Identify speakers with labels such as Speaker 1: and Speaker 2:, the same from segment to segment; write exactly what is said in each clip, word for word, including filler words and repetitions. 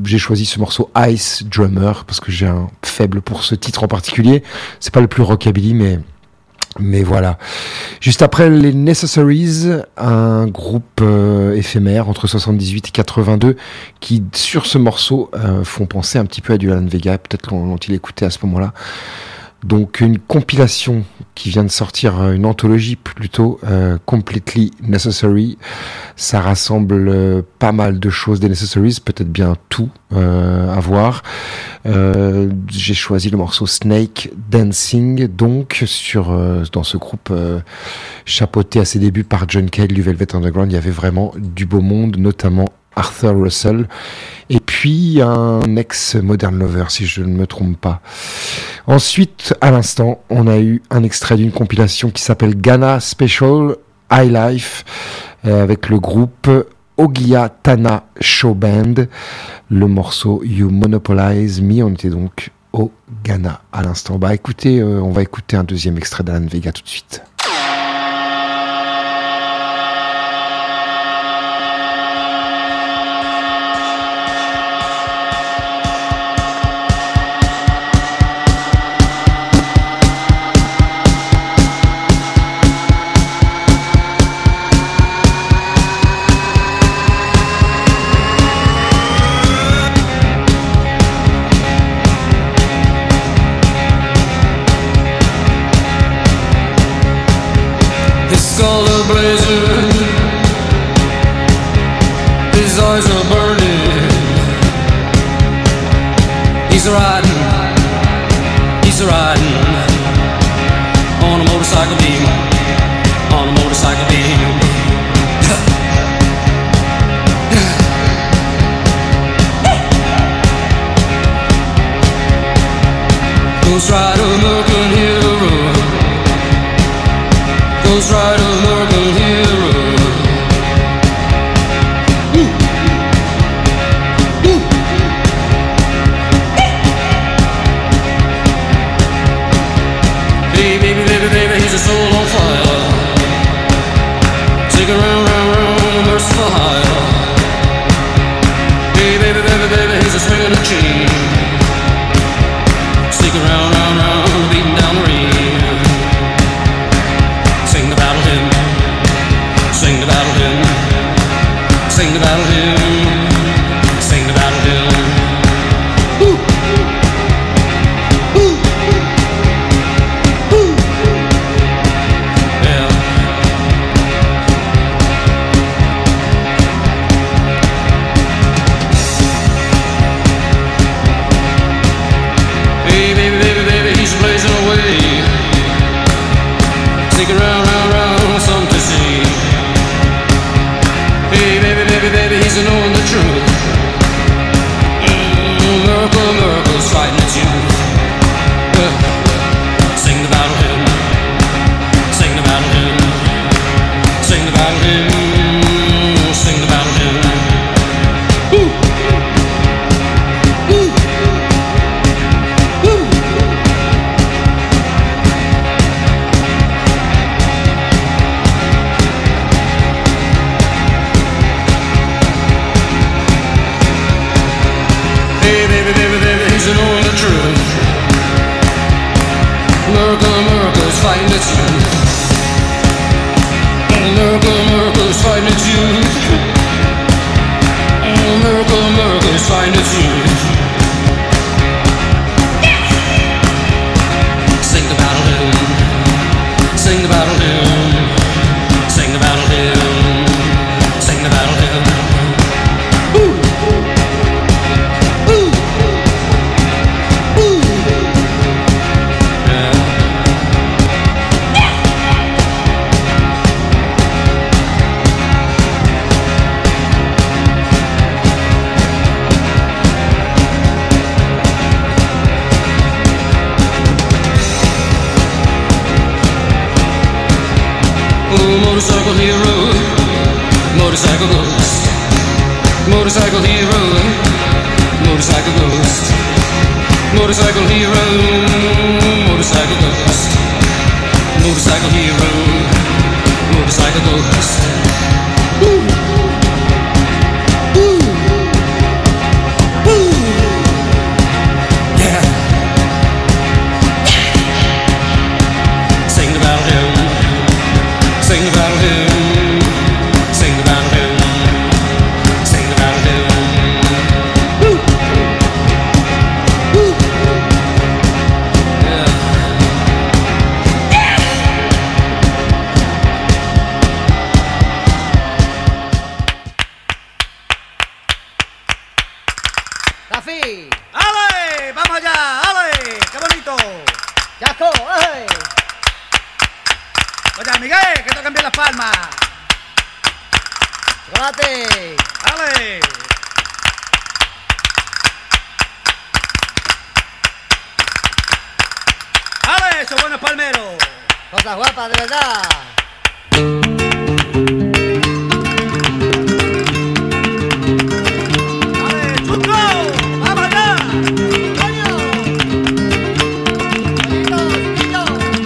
Speaker 1: j'ai choisi ce morceau Ice Drummer parce que j'ai un faible pour ce titre en particulier. C'est pas le plus rockabilly, mais mais voilà. Juste après les Necessaries, un groupe euh, éphémère entre soixante-dix-huit et quatre-vingt-deux qui, sur ce morceau, euh, font penser un petit peu à du Alan Vega. Peut-être l'ont-ils écouté à ce moment-là. Donc une compilation qui vient de sortir, une anthologie plutôt, euh, Completely Necessary. Ça rassemble euh, pas mal de choses des Necessaries, peut-être bien tout euh, à voir. Euh, j'ai choisi le morceau Snake Dancing, donc sur euh, dans ce groupe euh, chapeauté à ses débuts par John Cale du Velvet Underground. Il y avait vraiment du beau monde, notamment Arthur Russell, et puis un ex-Modern Lover, si je ne me trompe pas. Ensuite, à l'instant, on a eu un extrait d'une compilation qui s'appelle Ghana Special High Life, euh, avec le groupe Ogia Tana Show Band, le morceau You Monopolize Me. On était donc au Ghana à l'instant. Bah écoutez, euh, on va écouter un deuxième extrait d'Alan Vega tout de suite.
Speaker 2: Motorcycle hero, motorcycle ghost, motorcycle hero, motorcycle ghost, motorcycle hero, motorcycle ghost, motorcycle hero, motorcycle ghost. Ooh. Ooh. Ooh.
Speaker 3: Rafi.
Speaker 4: ¡Ale! ¡Vamos allá! ¡Ale! ¡Qué bonito!
Speaker 3: Chaco, ¡ay!
Speaker 4: Oye, Miguel, que tocan bien las palmas.
Speaker 3: Chocolate.
Speaker 4: ¡Ale! ¡Ale! ¡Esos buenos palmeros!
Speaker 3: Cosas guapas, de verdad.
Speaker 4: ¡Ale, Chuco! ¡Vamos allá!
Speaker 3: ¡Coño! ¡Coñito, chiquillo!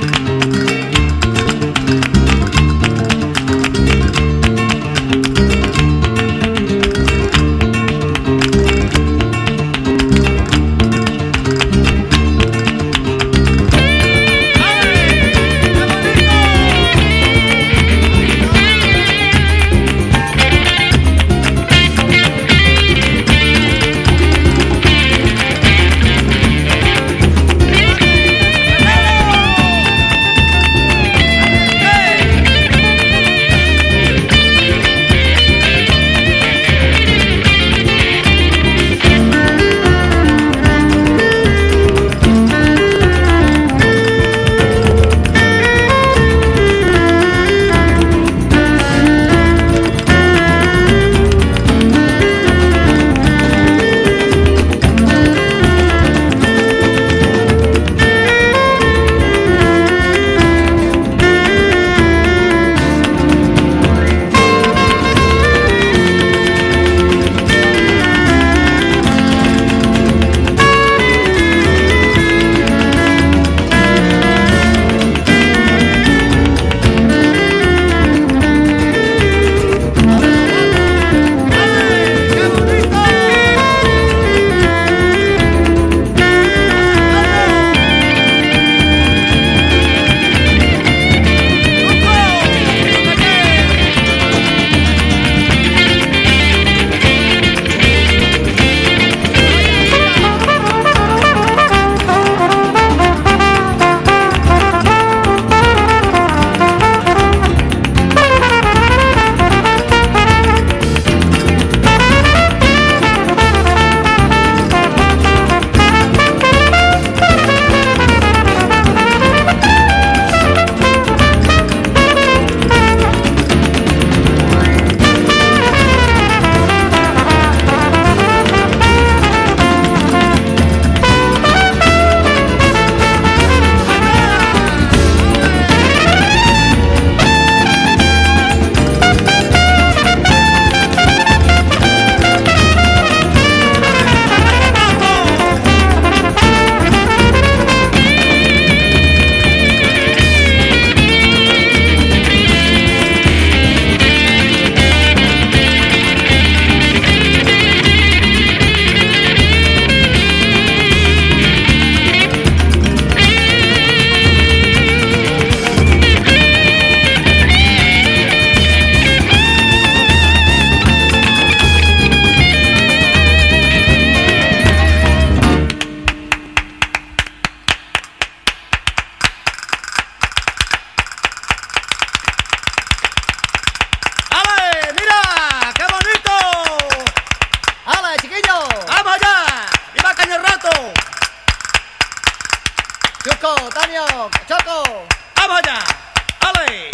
Speaker 3: Choco, Tanio, Choco.
Speaker 4: ¡Vamos allá! ¡Ale!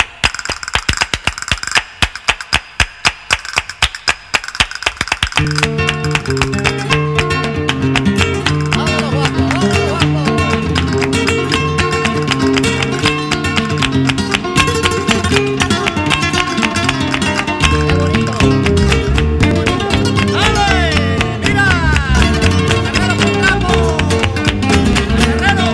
Speaker 3: Vámonos, guapo, vámonos, guapo. Qué bonito, qué bonito.
Speaker 4: ¡Ale! ¡Mira! ¡Guerrero por campo! ¡Guerrero!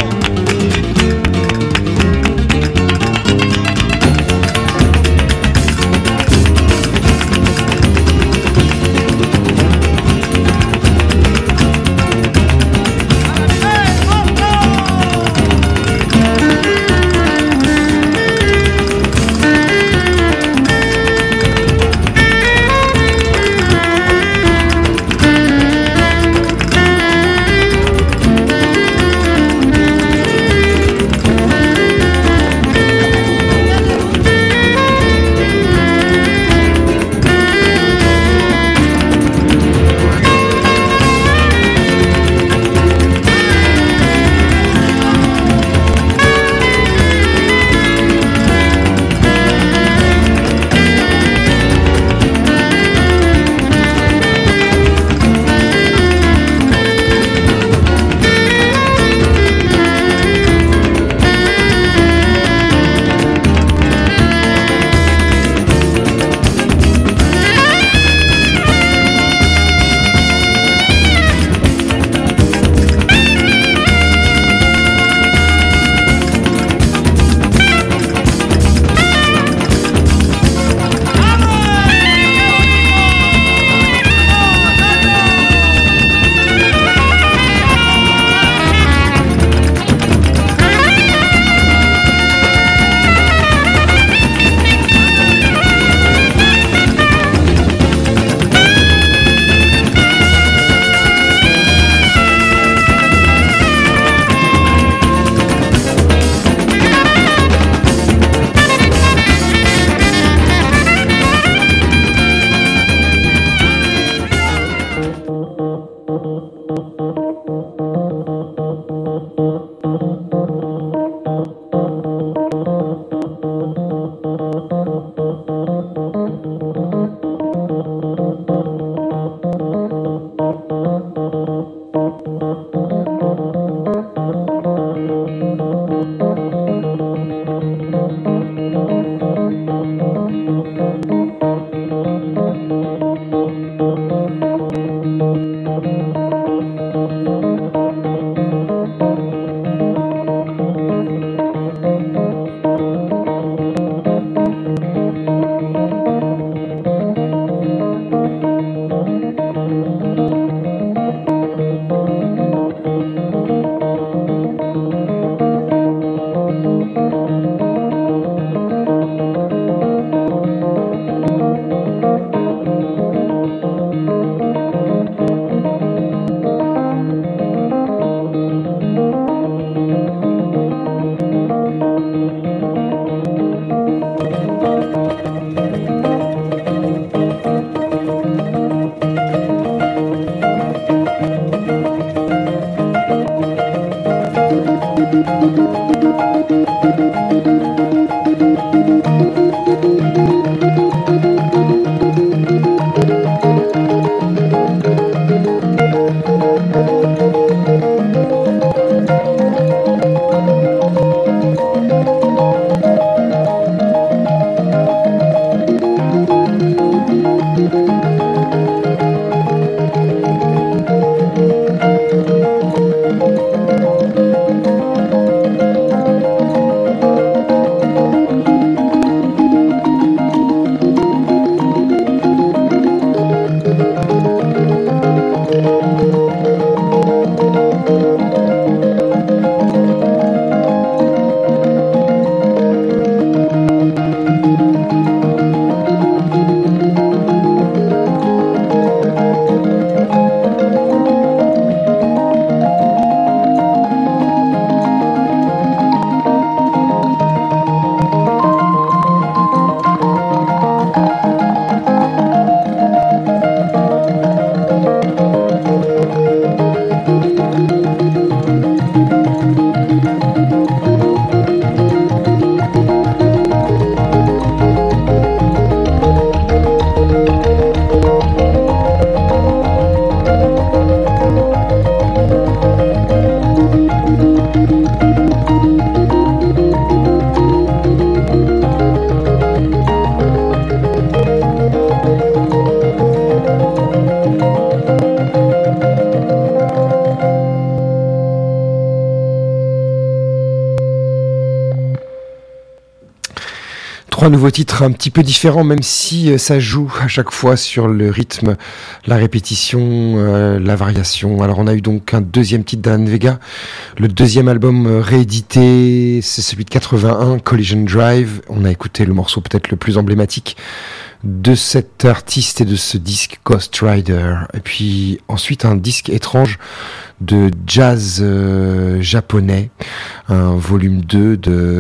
Speaker 1: Un nouveau titre un petit peu différent, même si ça joue à chaque fois sur le rythme, la répétition, euh, la variation. Alors on a eu donc un deuxième titre d'Alan Vega, le deuxième album réédité, c'est celui de quatre-vingt-un, Collision Drive. On a écouté le morceau peut-être le plus emblématique de cet artiste et de ce disque, Ghost Rider. Et puis ensuite un disque étrange de jazz euh, japonais, un volume deux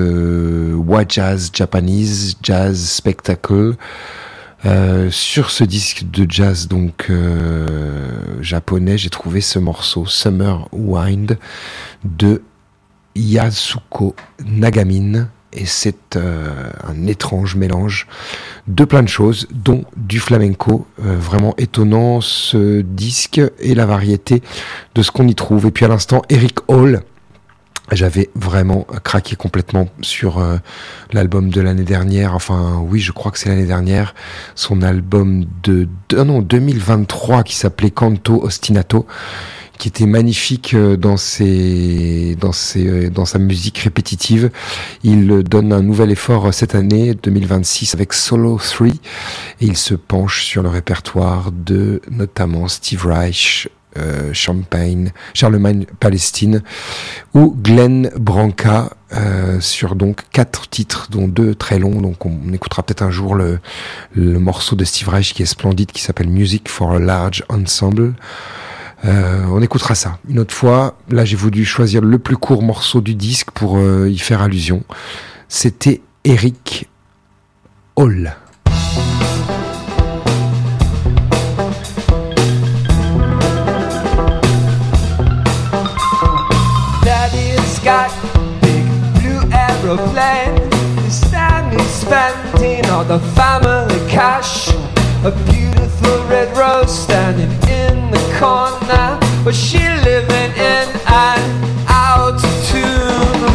Speaker 1: de Wa-Jazz Japanese Jazz Spectacle. Euh, sur ce disque de jazz donc euh, japonais, j'ai trouvé ce morceau Summer Wind de Yasuko Nagamine. Et c'est euh, un étrange mélange de plein de choses, dont du flamenco. Euh, vraiment étonnant ce disque et la variété de ce qu'on y trouve. Et puis à l'instant, Eric Hall. J'avais vraiment craqué complètement sur euh, l'album de l'année dernière. Enfin, oui, je crois que c'est l'année dernière. Son album de, de non, deux mille vingt-trois qui s'appelait Canto Ostinato, qui était magnifique dans ses, dans ses, dans sa musique répétitive. Il donne un nouvel effort cette année, deux mille vingt-six, avec Solo trois, et il se penche sur le répertoire de notamment Steve Reich, euh, Champagne, Charlemagne Palestine, ou Glenn Branca, euh, sur donc quatre titres, dont deux très longs. Donc on, on écoutera peut-être un jour le, le morceau de Steve Reich qui est splendide, qui s'appelle Music for a Large Ensemble. Euh, on écoutera ça une autre fois. Là, j'ai voulu choisir le plus court morceau du disque pour euh, y faire allusion. C'était Eric Hall.
Speaker 5: spending all the family cash. A beautiful red rose standing in the corner, but she living in an out of tune.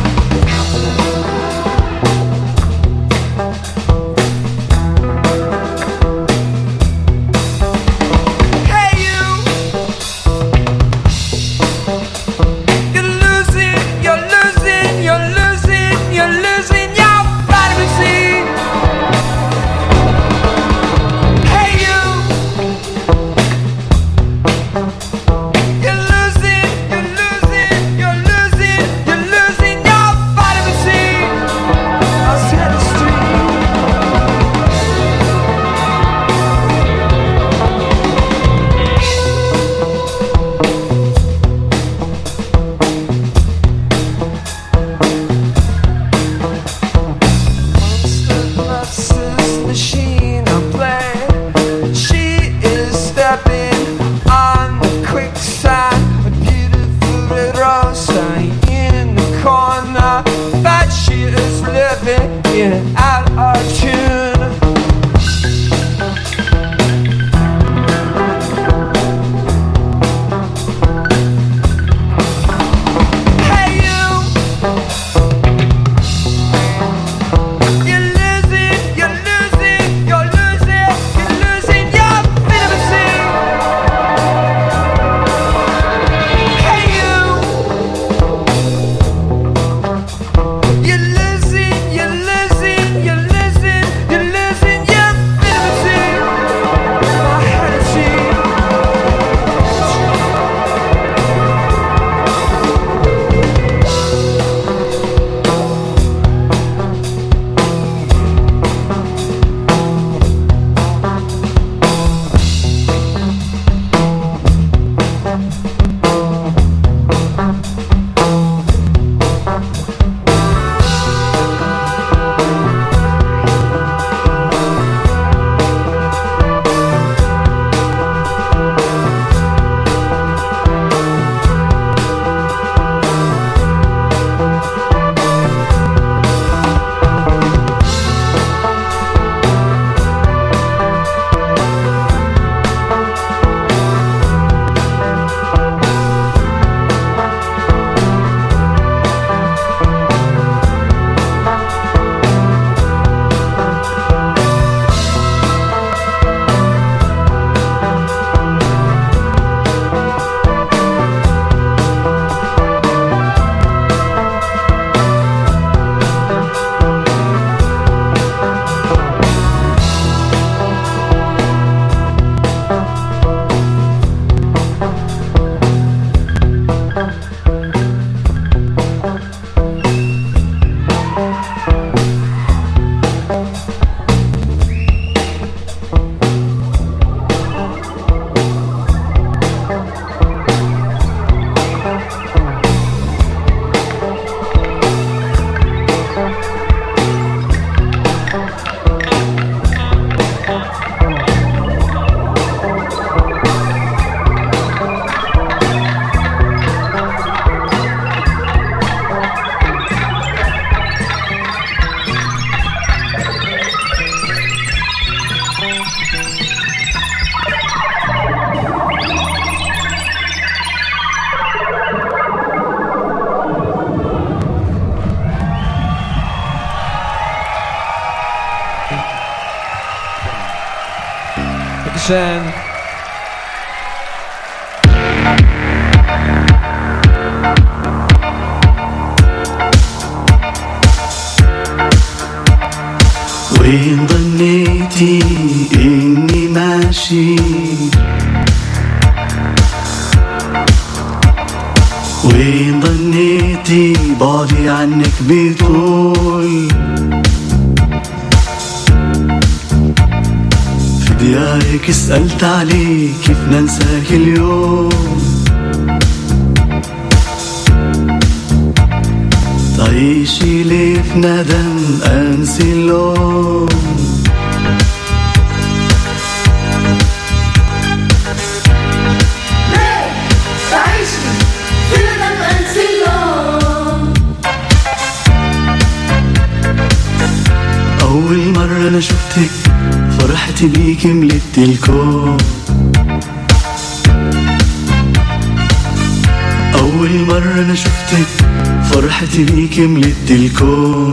Speaker 5: Hey you, you're losing, you're losing, you're losing, you're losing your vitamin C. Dankeschön.
Speaker 6: وين ظنيتي إني ماشي وين ظنيتي بعدي عنك بطول في ديارك سألت عليك كيف ننساك اليوم تعيشي لي في ندم أنسي اللوم
Speaker 7: ليه تعيشي في ندم أنسي اللوم
Speaker 6: أول مرة أنا شفتك فرحتي بيك ملت الكون. أول مرة أنا شفتك فرحتي بيك ملت الكون.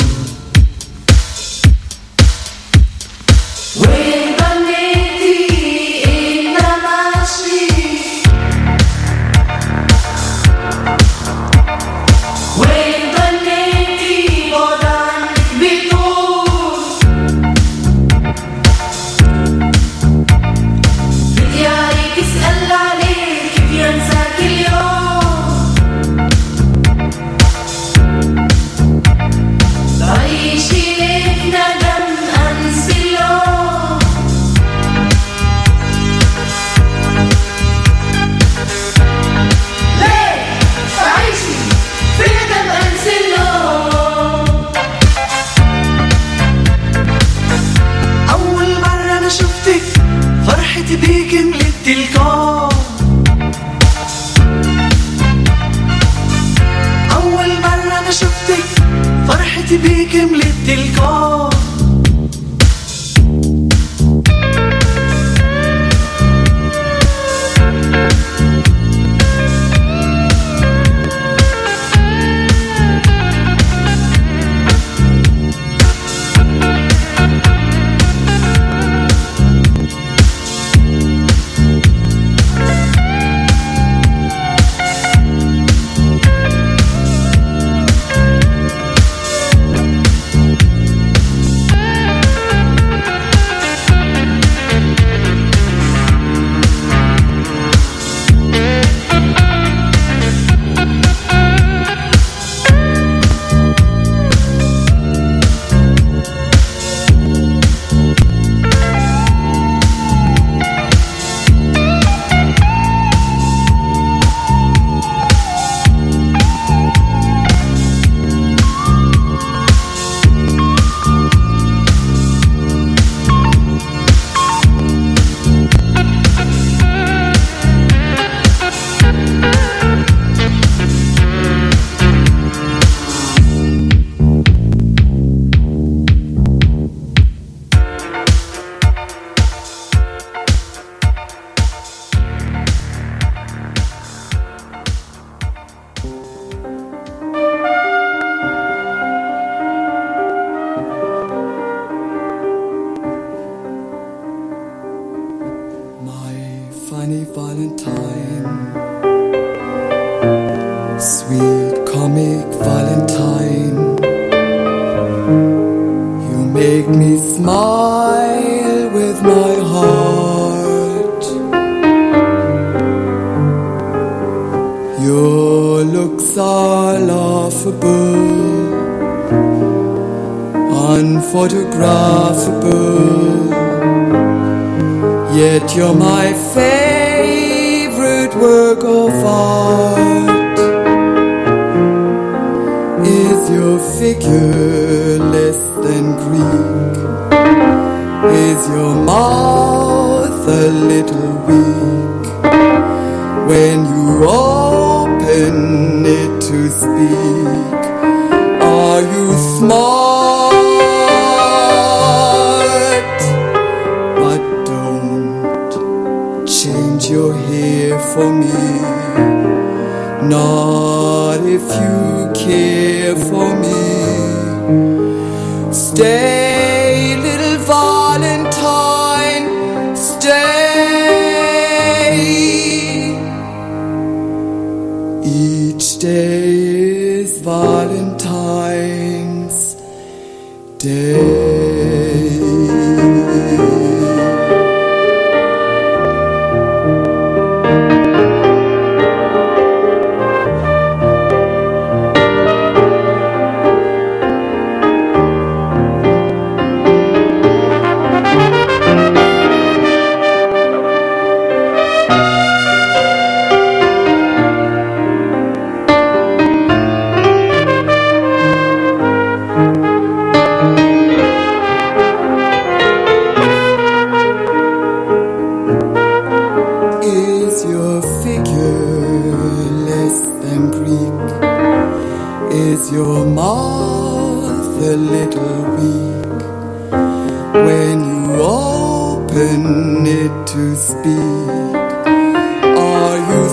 Speaker 8: Is your mouth a little weak when you open it to speak. Are you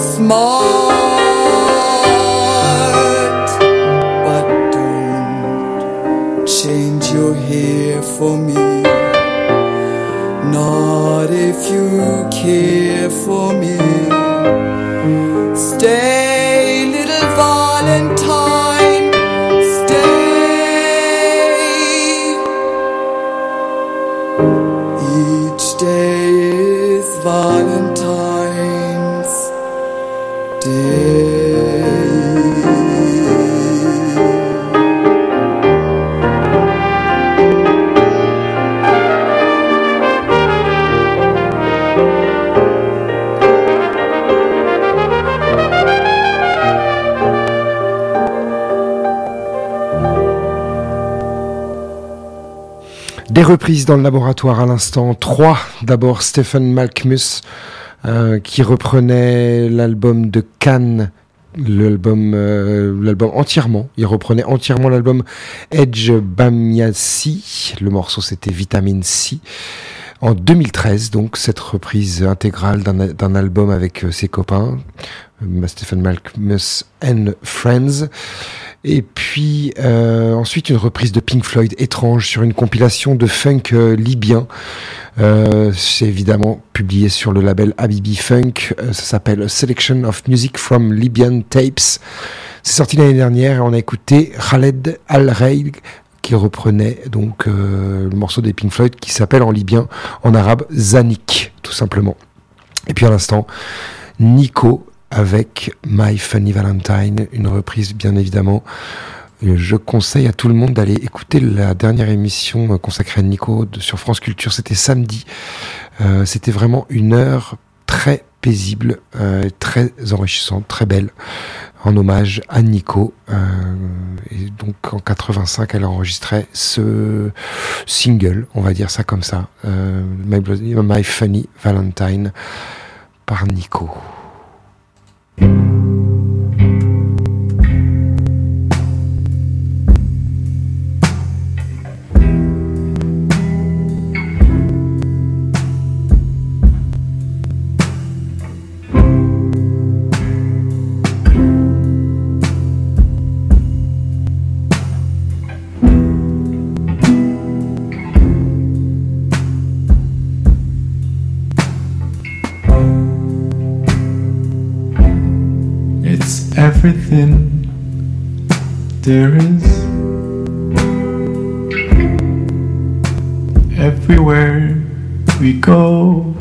Speaker 8: smart? But don't change your hair for me. Not if you care for me. Stay, little Valentine, stay. Each day is Valentine's Day.
Speaker 1: Des reprises dans le laboratoire à l'instant, trois. D'abord Stephen Malkmus euh, qui reprenait l'album de Cannes, l'album, euh, l'album entièrement. Il reprenait entièrement l'album Edge Bamyasi. Le morceau c'était Vitamine C. En deux mille treize, donc, cette reprise intégrale d'un, d'un album avec euh, ses copains, euh, Stephen Malkmus and Friends. Et puis euh, ensuite une reprise de Pink Floyd étrange sur une compilation de funk euh, libyen. Euh, c'est évidemment publié sur le label Habibi Funk. Euh, ça s'appelle A Selection of Music from Libyan Tapes. C'est sorti l'année dernière et on a écouté Khaled Al-Raïg qui reprenait donc euh, le morceau des Pink Floyd qui s'appelle en libyen, en arabe, Zanik, tout simplement. Et puis à l'instant, Nico avec My Funny Valentine, une reprise bien évidemment. Je conseille à tout le monde d'aller écouter la dernière émission consacrée à Nico de, sur France Culture, c'était samedi. Euh, c'était vraiment une heure très paisible, euh, très enrichissante, très belle, en hommage à Nico. Euh, et donc en quatre-vingt-cinq, elle enregistrait ce single, on va dire ça comme ça, euh, My, My Funny Valentine par Nico.
Speaker 9: Everything there is, everywhere we go.